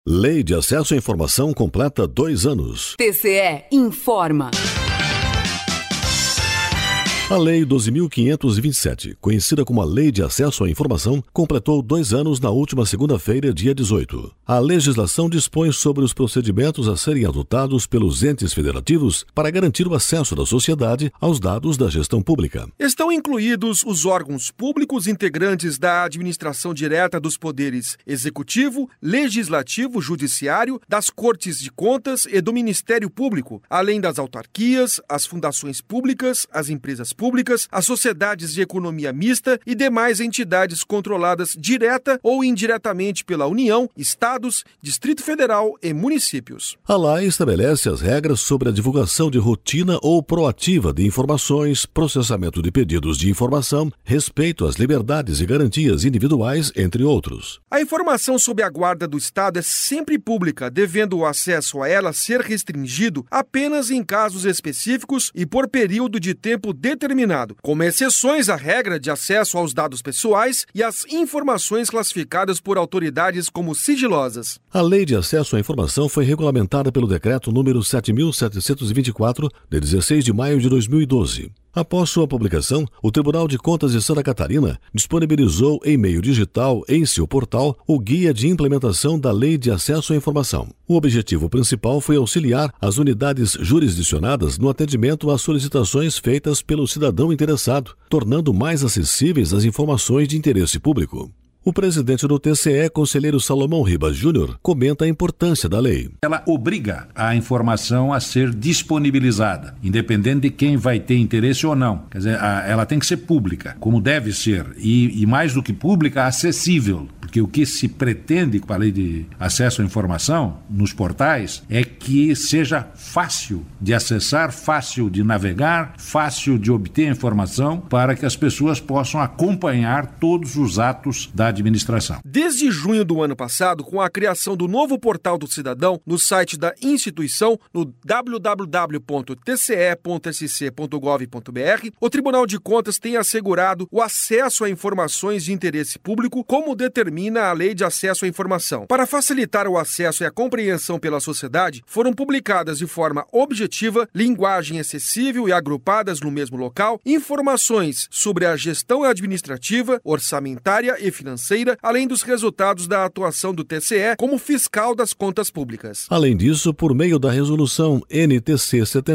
Lei de Acesso à Informação completa 2 anos. TCE informa. A Lei 12.527, conhecida como a Lei de Acesso à Informação, completou 2 anos na última segunda-feira, dia 18. A legislação dispõe sobre os procedimentos a serem adotados pelos entes federativos para garantir o acesso da sociedade aos dados da gestão pública. Estão incluídos os órgãos públicos integrantes da administração direta dos poderes executivo, legislativo, judiciário, das Cortes de Contas e do Ministério Público, além das autarquias, as fundações públicas, as empresas públicas, as sociedades de economia mista e demais entidades controladas direta ou indiretamente pela União, Estados, Distrito Federal e municípios. A lei estabelece as regras sobre a divulgação de rotina ou proativa de informações, processamento de pedidos de informação, respeito às liberdades e garantias individuais, entre outros. A informação sob a guarda do Estado é sempre pública, devendo o acesso a ela ser restringido apenas em casos específicos e por período de tempo determinado, como exceções à regra de acesso aos dados pessoais e às informações classificadas por autoridades como sigilosas. A Lei de Acesso à Informação foi regulamentada pelo Decreto número 7.724, de 16 de maio de 2012. Após sua publicação, o Tribunal de Contas de Santa Catarina disponibilizou em meio digital, em seu portal, o Guia de Implementação da Lei de Acesso à Informação. O objetivo principal foi auxiliar as unidades jurisdicionadas no atendimento às solicitações feitas pelo cidadão interessado, tornando mais acessíveis as informações de interesse público. O presidente do TCE, conselheiro Salomão Ribas Júnior, comenta a importância da lei. Ela obriga a informação a ser disponibilizada, independente de quem vai ter interesse ou não. Quer dizer, ela tem que ser pública, como deve ser, e mais do que pública, acessível. Porque o que se pretende com a lei de acesso à informação nos portais é que seja fácil de acessar, fácil de navegar, fácil de obter informação para que as pessoas possam acompanhar todos os atos da administração. Desde junho do ano passado, com a criação do novo portal do cidadão no site da instituição, no www.tce.sc.gov.br, o Tribunal de Contas tem assegurado o acesso a informações de interesse público, como determina a Lei de Acesso à Informação. Para facilitar o acesso e a compreensão pela sociedade, foram publicadas de forma objetiva, linguagem acessível e agrupadas no mesmo local, informações sobre a gestão administrativa, orçamentária e financeira, além dos resultados da atuação do TCE como fiscal das contas públicas. Além disso, por meio da Resolução NTC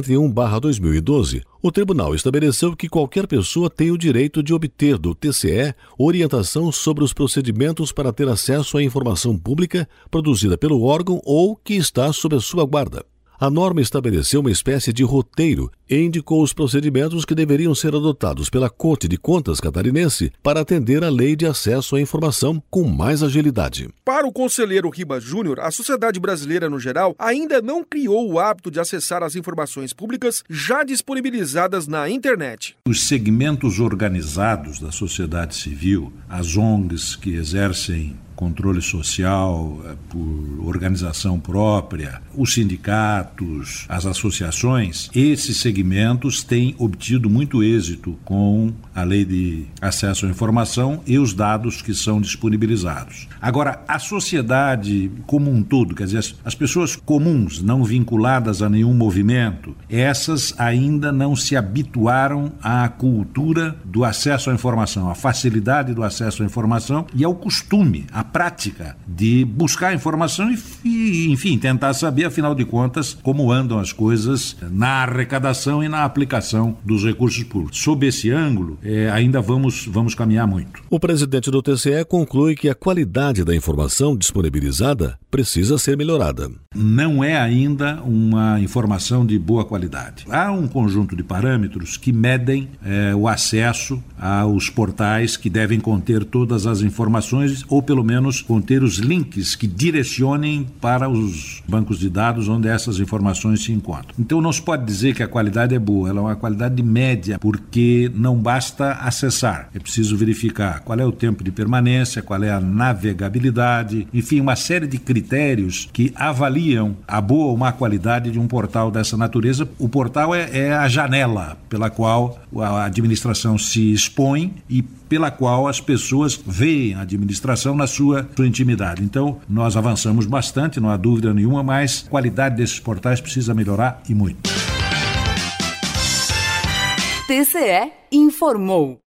71/2012, o Tribunal estabeleceu que qualquer pessoa tem o direito de obter do TCE orientação sobre os procedimentos para ter acesso à informação pública produzida pelo órgão ou que está sob a sua guarda. A norma estabeleceu uma espécie de roteiro e indicou os procedimentos que deveriam ser adotados pela Corte de Contas catarinense para atender à Lei de Acesso à Informação com mais agilidade. Para o conselheiro Ribas Júnior, a sociedade brasileira no geral ainda não criou o hábito de acessar as informações públicas já disponibilizadas na internet. Os segmentos organizados da sociedade civil, as ONGs que exercem controle social por organização própria, os sindicatos, as associações, esses segmentos têm obtido muito êxito com a Lei de Acesso à Informação e os dados que são disponibilizados. Agora, a sociedade como um todo, quer dizer, as pessoas comuns, não vinculadas a nenhum movimento, essas ainda não se habituaram à cultura do acesso à informação, à facilidade do acesso à informação e ao costume, à prática de buscar informação e, enfim, tentar saber, afinal de contas, como andam as coisas na arrecadação e na aplicação dos recursos públicos. Sob esse ângulo, ainda vamos caminhar muito. O presidente do TCE conclui que a qualidade da informação disponibilizada precisa ser melhorada. Não é ainda uma informação de boa qualidade. Há um conjunto de parâmetros que medem o acesso aos portais que devem conter todas as informações ou pelo menos conter os links que direcionem para os bancos de dados onde essas informações se encontram. Então não se pode dizer que a qualidade é boa, ela é uma qualidade média, porque não basta acessar, é preciso verificar qual é o tempo de permanência, qual é a navegabilidade, enfim, uma série de critérios critérios que avaliam a boa ou má qualidade de um portal dessa natureza. O portal é a janela pela qual a administração se expõe e pela qual as pessoas veem a administração na sua intimidade. Então, nós avançamos bastante, não há dúvida nenhuma, mas a qualidade desses portais precisa melhorar e muito. TCE informou.